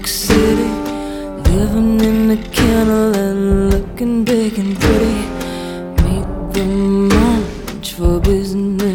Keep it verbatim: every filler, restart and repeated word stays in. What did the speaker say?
York City, living in the kennel and looking big and pretty. Meet the munch for business.